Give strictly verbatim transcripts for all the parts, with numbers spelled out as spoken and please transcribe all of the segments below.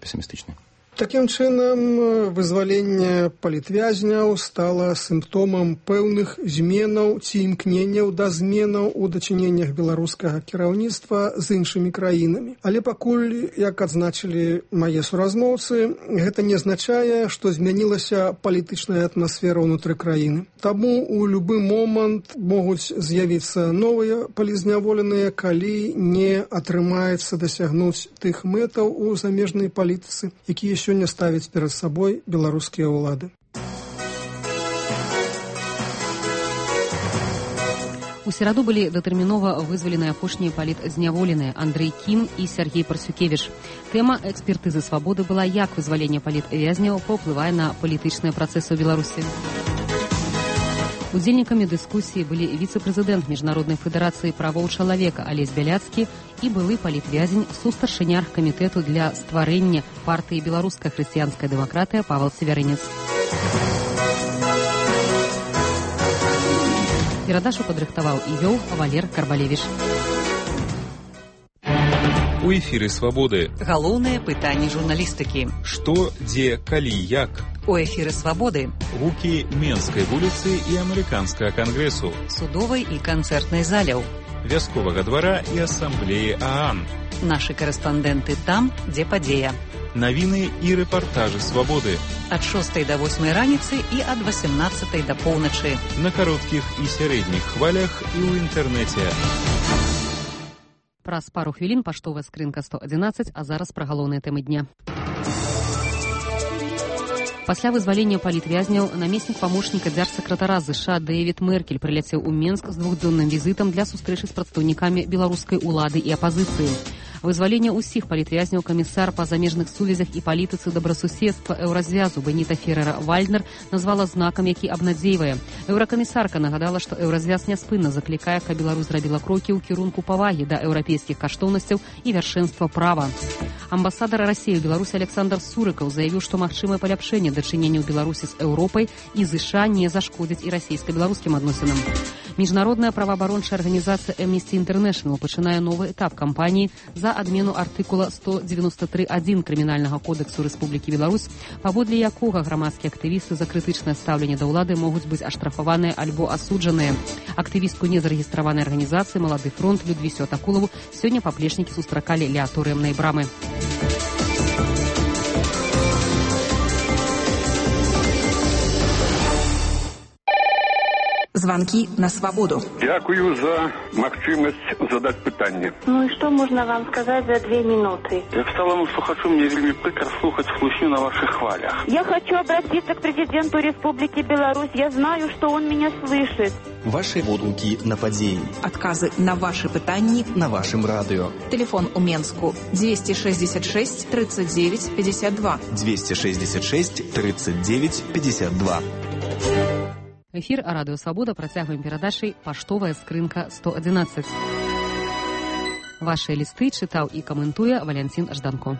песімістычны. Такім чынам, вызваленне палітвязняў стала сімптомам пэўных зменаў ці імкненняў да зменаў у дачыненнях беларускага кіраўніцтва з іншымі краінамі. Але пакуль, як адзначылі мае суразмоўцы, гэта не азначае, што змянілася палітычная атмасфера ўнутры краіны. Таму у любы момант могуць з'явіцца новыя палізняволеныя, калі не атрымаецца дасягнуць тых мэтаў у замежнай палітыцы, якія сёння ставяць перад сабой беларускія ўлады. У сераду былі датэрмінова вызваленыя апошнія палітзняволеныя Андрэй Кім і Сяргей Парсюкевіч. Тэма экспертызы свабоды была, як вызваленне палітвязняў паўплывае на палітычныя працэсы ў Беларусі. Удзельнікамі дыскусіі былі віцэ-прэзідэнт Міжнароднай федэрацыі правоў чалавека Алесь Бяляцкі і былы палітвязень сустаршыня аргкамітэту для стварэння партыі «Беларуская хрысціянская дэмакратыя» Павел Севярынец. Перадачу падрыхтаваў і вёў Валер Карбалевіч. У эфіры «Свабоды». Галоўнае пытанне журналістыкі. Што, дзе, калі, як? У эфіры «Свабоды». Гукі Менскай вуліцы і амерыканскага кангрэсу. Судовай і канцэртнай заляў. Вясковага двара і асамблеі ААН. Нашы карэспандэнты там, дзе падзея. Навіны і рэпартажы «Свабоды». Ад шостай да восьмай раніцы і ад васемнаццатай да поўначы. На кароткіх і сярэдніх хвалях і ў інтэрнэце. Праз пару хвілін паштовая скрынка сто адзінаццаць, а зараз пра галоўныя тэмы дня. Пасля вызвалення палітвязняў намеснік памочніка дзяржсакратара ЗША Дэвід Меркель прыляцеў у Менск з двухдзённым візітам для сустрэчы з прадстаўнікамі беларускай улады і апазіцыі. Вызваленне ўсіх палітвязняў камісар па замежных сувязях і палітыцы добрасуседства еўразвязу Беніта Ферера-Вальднер назвала знакам, які абнадзейвае. Еўракамісарка нагадала, што еўразвяз няспынна заклікае, каб Беларусь зрабіла крокі ў кірунку павагі да еўрапейскіх каштоўнасцяў і вяршэнства права. Амбасадар Расіі ў Беларусі Александр Сурыкаў заявіў, што магчымае паляпшэнне дачыненняў Беларусі з Еўропай і ЗША не зашкодзіць і расійска-беларускім адносінам. Міжнародная праваабарончая арганізацыя Amnesty International пачынае новы этап кампаніі за адмену артыкула сто дзевяносто тры адзін крымінальнага кодэксу Рэспублікі Беларусь, паводле якога грамадскія актывісты за крытычнае стаўленне да ўлады могуць быць аштрафаваныя альбо асуджаныя. Актывістку незарэгістраванай арганізацыі «Малады фронт» Людвісю Атакулаву сёння паплечнікі сустракалі ля турэмнай брамы. Звонки на свободу. Дякую за магчымасць задать пытанне. Ну и что можно вам сказать за две минуты? Як сталому слухачу, мне вельмі прикро слухать хлусню на ваших хвалях. Я хочу обратиться к президенту Республики Беларусь. Я знаю, что он меня слышит. Ваши водгуки на падзеі. Адказы на ваши пытанні на вашем радио. Телефон у Менску двести шестьдесят шесть тридцать девять пятьдесят два. двести шестьдесят шесть тридцать девять пятьдесят два. Эфір Радыё Свабода працягваем перадачай «Паштовая скрынка сто адзінаццаць». Вашыя лісты чытаў і каментуе Валянцін Жданко.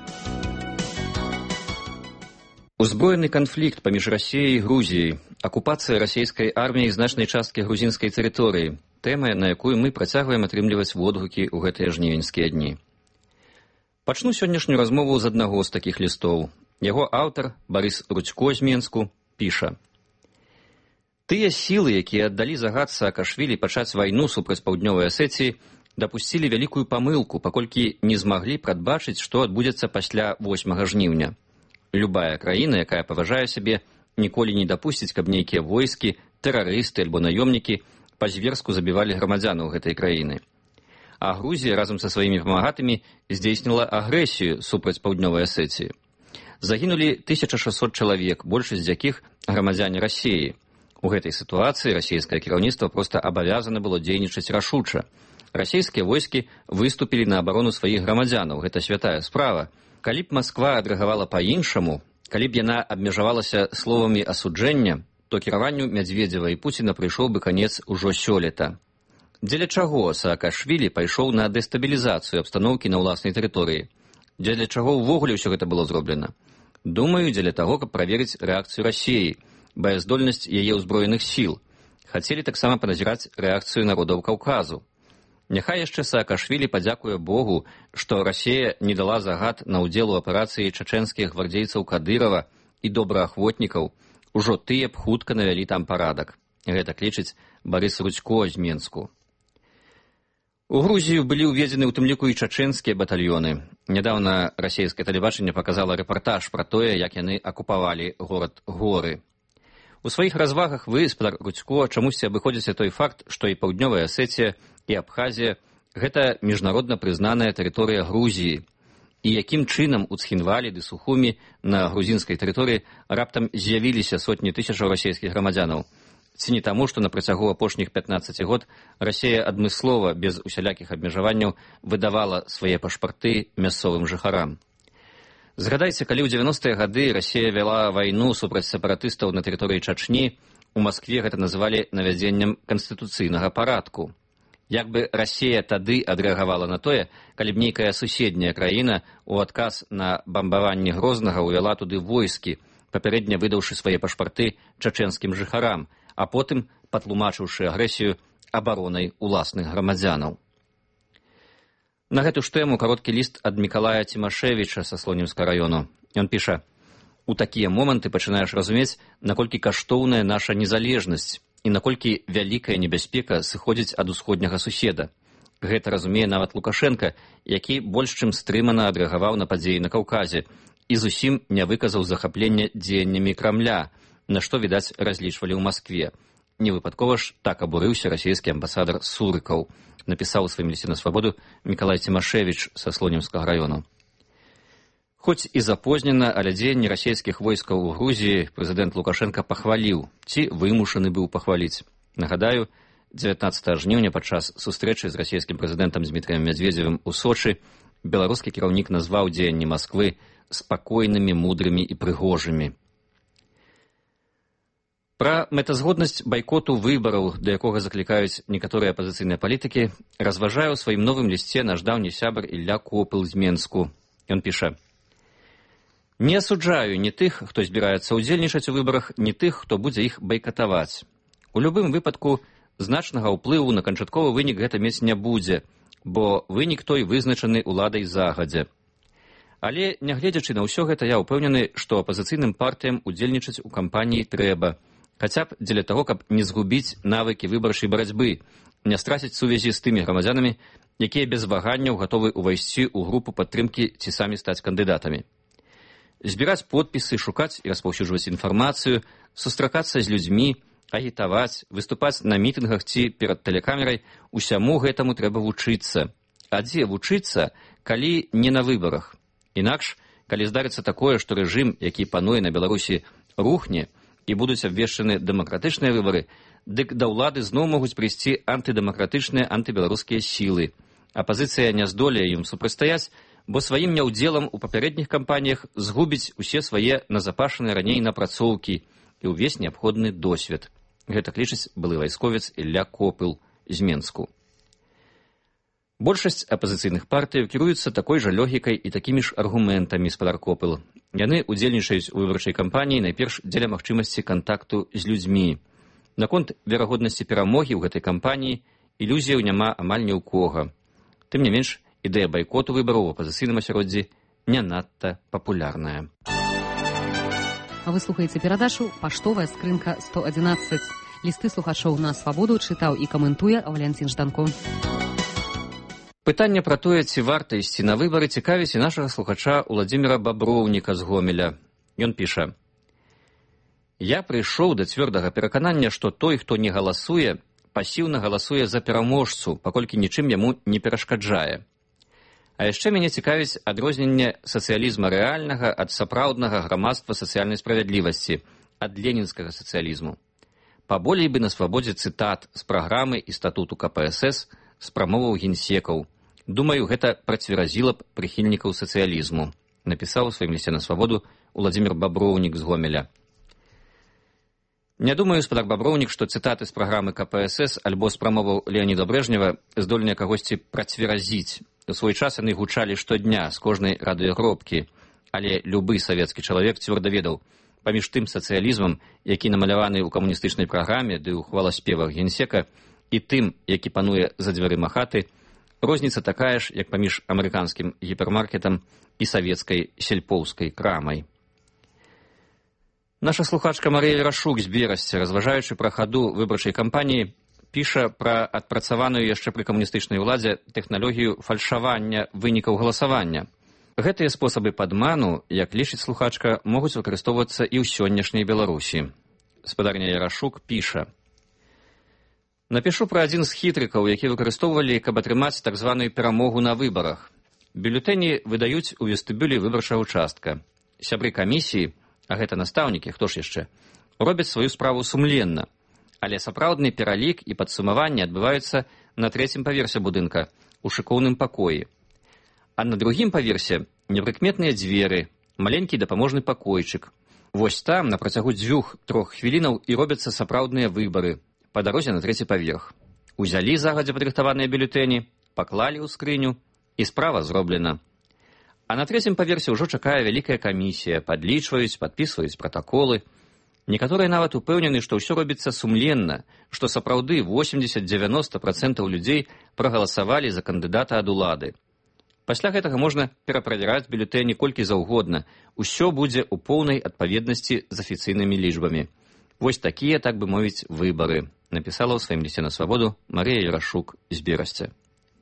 Узброены канфлікт паміж Расіяй і Грузіяй, акупацыя расійскай арміяй значнай часткі грузінскай тэрыторыі, тэма, на якую мы працягваем атрымліваць водгукі ў гэтыя жнівеньскія дні. Пачну сённяшнюю размову з аднаго з такіх лістоў. Яго аўтар, Барыс Рудзько з Менску, піша: Тыя сілы, якія аддалі загад Саакашвілі пачаць вайну супраць паўднёвай Асетіі, дапусцілі вялікую памылку, паколькі не змаглі прадбачыць, што адбудзецца пасля восьмага жніўня. Любая краіна, якая паважае сябе, ніколі не дапусціць, каб нейкія войскі, тэрарысты альбо наёмнікі па-зверску забівалі грамадзянаў гэтай краіны. А Грузія разам са сваімі памагатымі здзейсніла агрэсію супраць паўднёвай Асетіі. Загінулі тысяча шэсцьсот чалавек, большасць з якіх грамадзяне Расіі. У гэтай сітуацыі расійскае кіраўніцтва проста абавязана было дзейнічаць рашуча. Расійскія войскі выступілі на абарону сваіх грамадзянаў. Гэта святая справа. Калі б Масква адрэагавала па-іншаму, калі б яна абмежавалася словамі асуджэння, то кіраванню Мядзведзева і Пуціна прыйшоў бы канец ужо сёлета. Дзеля чаго Саакашвілі пайшоў на дэстабілізацыю абстаноўкі на ўласнай тэрыторыі? Дзеля чаго ўвогуле ўсё гэта было зроблена? Думаю, дзеля таго, каб праверыць рэакцыю Расіі, баяздольнасць яе ўзброеных сіл. Хацелі таксама паназіраць рэакцыю народаў Каўказу. Няхай яшчэ Саакашвілі падзякуе Богу, што Расія не дала загад на ўдзел у аперацыі чачэнскіх гвардзейцаў Кадырова і добраахвотнікаў, ужо тыя б хутка навялі там парадак. Гэта лічыць Барыс Рудзько з Менску. У Грузію былі ўведзены ў тым ліку і чачэнскія батальёны. Нядаўна расійскае тэлебачанне паказала рэпартаж пра тое, як яны акупавалі горад Горы. У сваіх развагах вы, спадар Рудзько, чамусьці абыходзіце той факт, што і Паўднёвая Асетія, і Абхазія – гэта міжнародна прызнаная тэрыторыя Грузіі. І якім чынам у Цхінвалі ды Сухумі на грузінскай тэрыторыі раптам з'явіліся сотні тысячаў расійскіх грамадзянаў? Ці не таму, што на працягу апошніх пятнаццаці год Расія адмыслова, без усялякіх абмежаванняў, выдавала свае пашпарты мясцовым жыхарам. Згадайце, калі ў дзевяностыя гады Расія вяла вайну супраць сепаратыстаў на тэрыторыі Чачні, у Маскве гэта называлі навядзеннем канстытуцыйнага парадку. Як бы Расія тады адрэагавала на тое, калі б нейкая суседняя краіна ў адказ на бамбаванне Грознага ўвяла туды войскі, папярэдне выдаўшы свае пашпарты чачэнскім жыхарам, а потым патлумачыўшы агрэсію абаронай уласных грамадзянаў. На гэту ж тэму кароткі ліст ад Мікалая Цімашевіча са Слонімскага раёну. Ён піша: «У такія моманты пачынаеш разумець, наколькі каштоўная наша незалежнасць і наколькі вялікая небяспека сыходзіць ад усходняга суседа. Гэта разумее нават Лукашенка, які больш чым стрымана адрэагаваў на падзеі на Каўказе і зусім не выказаў захаплення дзеяннямі Крамля, на што, відаць, разлічвалі ў Маскве. Невыпадкова ж так абурыўся расійскі амбасадар Сурыкаў», напісаў у сваім лісце на свабоду Мікалай Цімашевіч са Слонімскага раёну. Хоць і запознена, але дзеянні расійскіх войскаў у Грузіі прэзідэнт Лукашенка пахваліў, ці вымушаны быў пахваліць. Нагадаю, дзевятнаццатага жніўня падчас сустрэчы з расійскім прэзідэнтам Дмітрыем Мядзведзевым у Сочы беларускі кіраўнік назваў дзеянні Масквы спакойнымі, мудрымі і прыгожымі. Пра мэтазгоднасць байкоту выбараў, да якога заклікаюць некаторыя апазіцыйныя палітыкі, разважае ў сваім новым лісце наш даўні сябар Ілля Копыл з Менску. Ён піша: «Не асуджаю ні тых, хто збіраецца ўдзельнічаць у выбарах, ні тых, хто будзе іх байкатаваць. У любым выпадку значнага ўплыву на канчатковы вынік гэта мець не будзе, бо вынік той вызначаны ўладай загадзя. Але, нягледзячы на ўсё гэта, я ўпэўнены, што апазіцыйным партыям удзельнічаць у кампаніі трэба, хаця б дзеля таго, каб не згубіць навыкі выбарчай барацьбы, не страціць сувязі з тымі грамадзянамі, якія без ваганняў гатовы ўвайсці ў групу падтрымкі ці самі стаць кандыдатамі. Збіраць подпісы, шукаць і распаўсюджваць інфармацыю, сустракацца з людзьмі, агітаваць, выступаць на мітынгах ці перад тэлекамерай, усяму гэтаму трэба вучыцца. А дзе вучыцца, калі не на выбарах? Інакш, калі здарыцца такое, што рэжым, які пануе на Беларусі, рухне, і будуць абвешчаны дэмакратычныя выбары, дык да ўлады зноў могуць прыйсці антыдэмакратычныя антыбеларускія сілы. Апазіцыя не здолее ім супрацьстаяць, бо сваім няўдзелам у папярэдніх кампаніях згубіць усе свае назапашаныя раней напрацоўкі і ўвесь неабходны досвед». Гэта лічыць былы вайсковец Ілля Копыл з Менску. Большасць апазіцыйных партый кіруюцца такой жа логікай і такімі ж аргументамі, спадар Копыл. Яны удзельнічаюць у выбарчай кампаніі найперш дзеля магчымасці кантакту з людзьмі. Наконт верагоднасці перамогі ў гэтай кампаніі ілюзіяў няма амаль ні ў кога. Тым не менш, ідэя байкоту выбараў у апазіцыйным асяроддзі не надта папулярная. А вы слухаеце перадачу «Паштовая скрынка сто адзінаццаць». Лісты слухачоў на свабоду чытаў і каментуе Валянцін Жданко. Пытанне пра тое, ці варта ісці на выбары, цікавіць і нашага слухача Уладзіміра Баброўніка з Гомеля. Ён піша: «Я прыйшоў да цвёрдага пераканання, што той, хто не галасуе, пасіўна галасуе за пераможцу, паколькі нічым яму не перашкаджае. А яшчэ мяне цікавіць адрозненне сацыялізма рэальнага ад сапраўднага грамадства сацыяльнай справядлівасці, ад ленінскага сацыялізму. Паболей бы на свабодзе цытат з праграмы і статуту ка пэ эс эс, з прамоваў генсекаў. Думаю, гэта працверазіла б прыхільнікаў сацыялізму», напісаў у сваім лісце на свабоду Уладзімір Баброўнік з Гомеля. Не думаю, спадар Баброўнік, што цытаты з праграмы ка пэ эс эс альбо з прамоваў Леаніда Брэжнева здольныя кагосьці працверазіць. У свой час яны гучалі штодня з кожнай радыёгробкі, але любы савецкі чалавек цвёрда ведаў, паміж тым сацыялізмам, які намаляваны ў камуністычнай праграме ды ў хваласпевах генсека, і тым, які пануе за дзвярыма хаты, Розніца такая ж, як паміж амерыканскім гіпермаркетам і савецкай сельпоўскай крамай. Наша слухачка Марыя Ярашук з Берасця, разважаючы пра хаду выбарчай кампаніі, піша пра адпрацаваную яшчэ пры камуністычнай уладзе тэхналогію фальшавання вынікаў галасавання. Гэтыя спосабы падману, як лічыць слухачка, могуць выкарыстоўвацца і ў сённяшняй Беларусі. Спадарня Ярашук піша: «Напішу пра адзін з хітрыкаў, які выкарыстоўвалі, каб атрымаць так званую перамогу на выбарах. Бюлетэні выдаюць у вестыбюлі выбарчага участка. Сябры камісіі, а гэта настаўнікі, хто ж яшчэ, робяць сваю справу сумленна, але сапраўдны пералік і падсумаванне адбываюцца на трэцім паверсе будынка, у шыкоўным пакоі. А на другім паверсе непрыкметныя дзверы, маленькі дапаможны пакойчык. Вось там на працягу дзвюх-трох хвілінаў і робяцца сапраўдныя выбары па дарозе на трэці паверх. Узялі загадзя падрыхтаваныя бюлетэні, паклалі ў скрыню, і справа зроблена. А на трэцім паверсе ўжо чакае вялікая камісія, падлічваюць, падпісваюць пратаколы. Некаторыя нават упэўнены, што ўсё робіцца сумленна, што сапраўды восемьдесят-девяносто процентаў людзей прагаласавалі за кандыдата ад улады. Пасля гэтага можна пераправяраць бюлетэні колькі заўгодна. Усё будзе ў поўнай адпаведнасці з афіцыйнымі лічбамі. Вось такія, так бы мовіць, выбары», напісала ў сваім лісце на свабоду Марыя Ярашук з Берасця.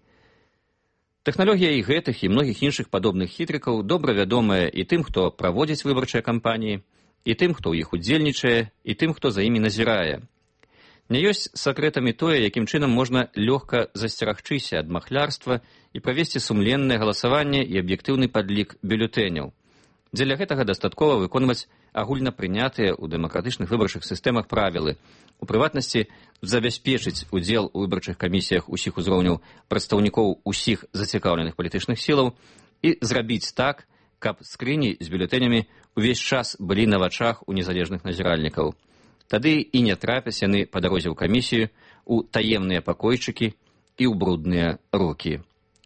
Тэхналогія і гэтых і многіх іншых падобных хітрыкаў добра вядомая і тым, хто праводзіць выбарчыя кампаніі, і тым, хто ў іх удзельнічае, і тым, хто за імі назірае. Не ёсць сакрэтамі тое, якім чынам можна лёгка засцерагчыся ад махлярства і правесці сумленнае галасаванне і аб'ектыўны падлік бюлетэняў. Дзеля гэтага дастаткова выконваць агульна прынятыя ў дэмакратычных выбарчых сістэмах правілы, у прыватнасці забяспечыць удзел у выбарчых камісіях усіх узроўняў прадстаўнікоў усіх зацікаўленых палітычных сілаў і зрабіць так, каб скрыні з бюлетэнямі ўвесь час былі на вачах у незалежных назіральнікаў. Тады і не трапяць яны па дарозе ў камісію, у таемныя пакойчыкі і ў брудныя рукі.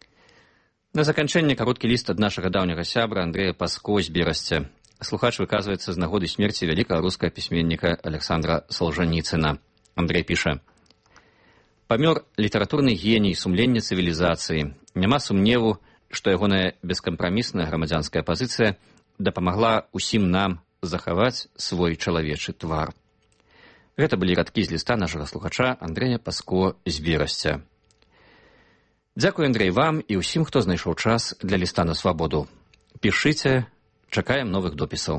На заканчэнне кароткі ліст ад нашага даўняга сябра Андрэя Паско з Берасця. Слухач выказваецца з нагоды смерці вялікага рускага пісьменніка Александра Солжаніцына. Андрэй піша: «Памёр літаратурны геній, сумленне цывілізацыі. Няма сумневу, што ягоная бескампрамісная грамадзянская пазіцыя дапамагла усім нам захаваць свой чалавечы твар». Гэта былі радкі з ліста нашага слухача Андрэя Паско з Берасця. Дзякуй, Андрэй, вам і ўсім, хто знайшоў час для ліста на свабоду. Пішыце, чакаем новых допісаў.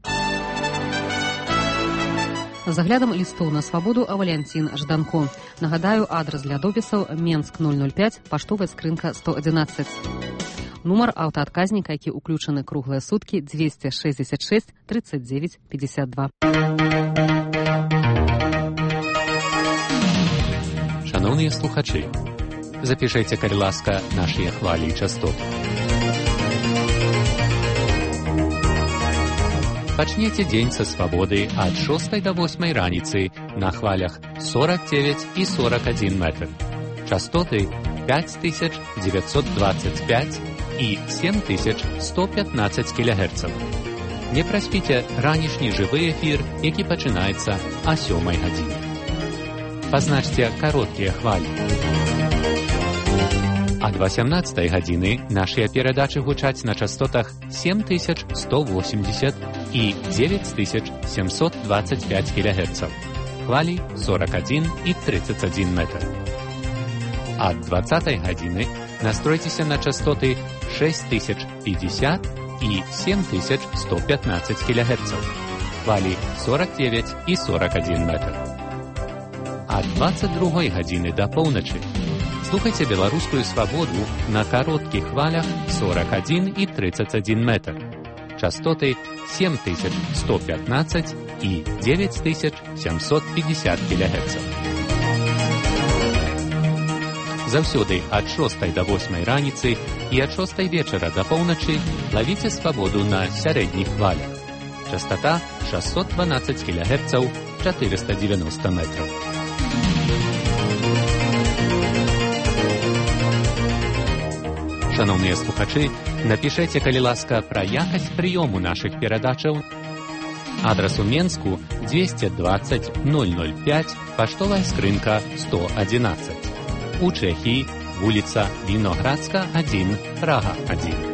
З аглядам лістоў на свабоду а Валянцін Жданко. Нагадаю, адрас для допісаў Менск ноль ноль пяць, паштовая скрынка сто адзінаццаць. Нумар аўтаадказніка, які ўключаны круглыя суткі, двести шестьдесят шесть тридцать девять пятьдесят два. Шановныя слухачы, запішайце, калі ласка, нашыя хвалі і частоты. Пачнеце дзень са свабоды ад шостай да восьмай раніцы на хвалях сорок девять і сорок один метр. Частоты пять тысяч девятьсот двадцать пять і семь тысяч сто пятнадцать кілогерцаў. Не праспіце ранішні жывы эфір, які пачынаецца а сёмай гадзіне. Пазначце кароткія хвалі. Ад восемнадцатай гадзіны нашыя перадачы гучаць на частотах семь тысяч сто восемьдесят і девять тысяч семьсот двадцать пять кілогерцаў. Хвалі сорок один і тридцать один метр. Ад двадцатай гадзіны настройцеся на частоты шесть тысяч пятьдесят і семь тысяч сто пятнадцать кілогерцаў. Хвалі сорок девять і сорок один метр. Ад двадцать другой гадзіны да поўначы слухайце беларускую свабоду на кароткіх хвалях сорок один і тридцать один метр. Частоты семь тысяч сто пятнадцать і девять тысяч семьсот пятьдесят кілогерцаў. Заўсёды ад шостай да восьмай раніцы і ад шостай вечара да поўначы лавіце свабоду на сярэдніх хвалях. Частота шестьсот двенадцать кілогерцаў, четыреста девяносто метров. Шановныя слухачы, напішайце, калі ласка, пра якасць прыёму нашых перадачаў. Адрас у Менску двести двадцать ноль ноль пять, паштовая скрынка сто одиннадцать. У Чэхіі вуліца Віноградска, адзін, Прага, адзін.